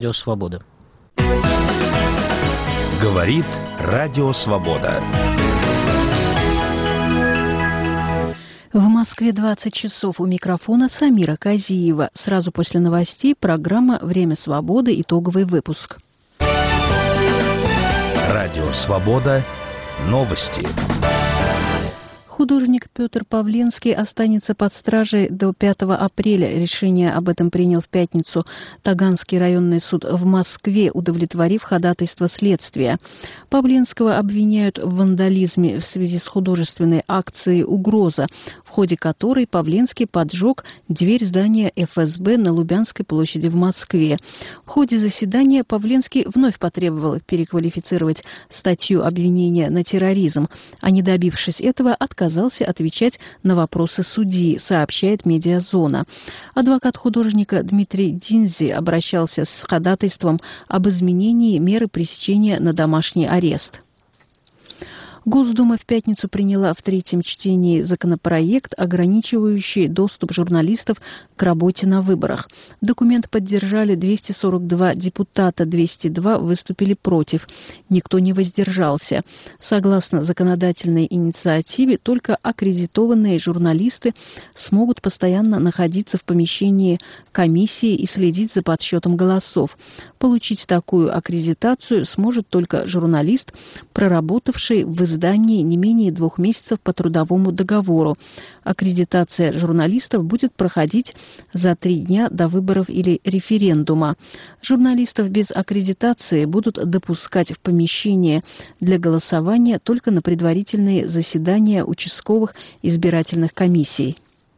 Радио Свобода. Говорит Радио Свобода. В Москве 20 часов. У микрофона Самира Казиева. Сразу после новостей программа «Время свободы». Итоговый выпуск. Радио Свобода. Новости. Художник Петр Павленский останется под стражей до 5 апреля. Решение об этом принял в пятницу Таганский районный суд в Москве, удовлетворив ходатайство следствия. Павленского обвиняют в вандализме в связи с художественной акцией «Угроза», в ходе которой Павленский поджег дверь здания ФСБ на Лубянской площади в Москве. В ходе заседания Павленский вновь потребовал переквалифицировать статью обвинения на терроризм, а не добившись этого, отказался отвечать на вопросы судьи, сообщает «Медиазона». Адвокат художника Дмитрий Динзи обращался с ходатайством об изменении меры пресечения на домашний арест. Госдума в пятницу приняла в третьем чтении законопроект, ограничивающий доступ журналистов к работе на выборах. Документ поддержали 242 депутата, 202 выступили против. Никто не воздержался. Согласно законодательной инициативе, только аккредитованные журналисты смогут постоянно находиться в помещении комиссии и следить за подсчетом голосов. Получить такую аккредитацию сможет только журналист, проработавший в издании не менее 2 месяцев по трудовому договору. Аккредитация журналистов будет проходить за 3 дня до выборов или референдума. Журналистов без аккредитации будут допускать в помещение для голосования только на предварительные заседания участковых избирательных комиссий.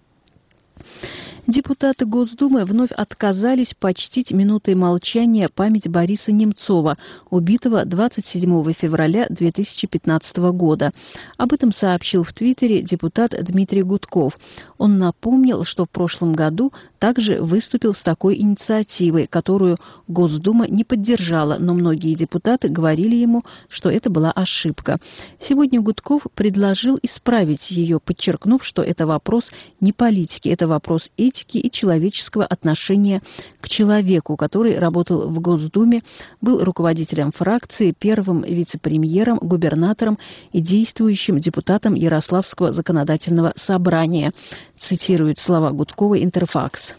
Депутаты Госдумы вновь отказались почтить минутой молчания память Бориса Немцова, убитого 27 февраля 2015 года. Об этом сообщил в Твиттере депутат Дмитрий Гудков. Он напомнил, что в прошлом году также выступил с такой инициативой, которую Госдума не поддержала, но многие депутаты говорили ему, что это была ошибка. Сегодня Гудков предложил исправить ее, подчеркнув, что это вопрос не политики, это вопрос этики и человеческого отношения к человеку, который работал в Госдуме, был руководителем фракции, первым вице-премьером, губернатором и действующим депутатом Ярославского законодательного собрания, цитирует слова Гудкова Интерфакс.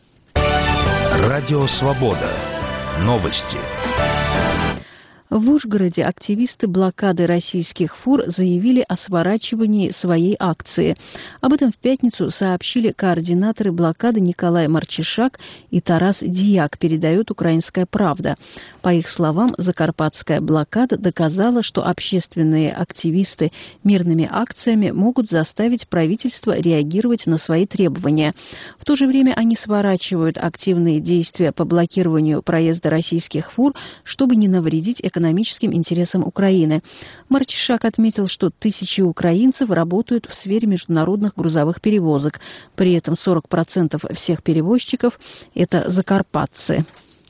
Радио Свобода. Новости. В Ужгороде активисты блокады российских фур заявили о сворачивании своей акции. Об этом в пятницу сообщили координаторы блокады Николай Марчишак и Тарас Дияк, передает «Украинская правда». По их словам, закарпатская блокада доказала, что общественные активисты мирными акциями могут заставить правительство реагировать на свои требования. В то же время они сворачивают активные действия по блокированию проезда российских фур, чтобы не навредить экономическим интересам Украины. Марчишак отметил, что тысячи украинцев работают в сфере международных грузовых перевозок. При этом 40% всех перевозчиков – это закарпатцы.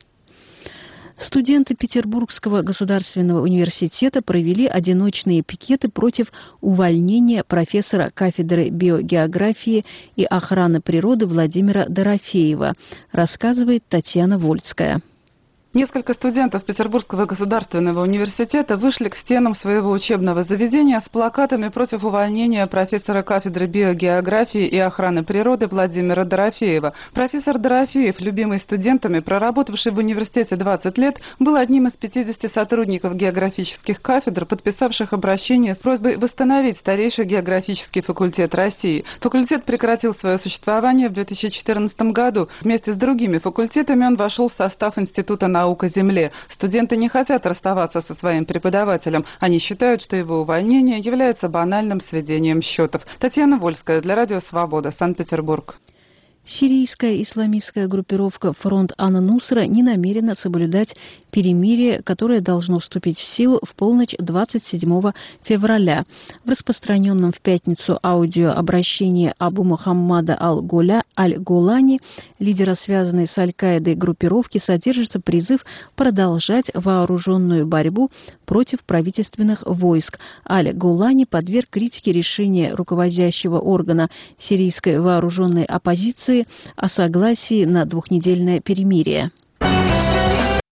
Студенты Петербургского государственного университета провели одиночные пикеты против увольнения профессора кафедры биогеографии и охраны природы Владимира Дорофеева, рассказывает Татьяна Вольская. Несколько студентов Петербургского государственного университета вышли к стенам своего учебного заведения с плакатами против увольнения профессора кафедры биогеографии и охраны природы Владимира Дорофеева. Профессор Дорофеев, любимый студентами, проработавший в университете 20 лет, был одним из 50 сотрудников географических кафедр, подписавших обращение с просьбой восстановить старейший географический факультет России. Факультет прекратил свое существование в 2014 году. Вместе с другими факультетами он вошел в состав Института наук о Земле. Студенты не хотят расставаться со своим преподавателем. Они считают, что его увольнение является банальным сведением счетов. Татьяна Вольская для Радио Свобода, Санкт-Петербург. Сирийская исламистская группировка «Фронт Ан-Нусра» не намерена соблюдать перемирие, которое должно вступить в силу в полночь 27 февраля. В распространенном в пятницу аудиообращении Абу Мухаммада Аль-Голани, лидера связанной с Аль-Каидой группировки, содержится призыв продолжать вооруженную борьбу против правительственных войск. Аль-Голани подверг критике решения руководящего органа сирийской вооруженной оппозиции о согласии на 2-недельное перемирие.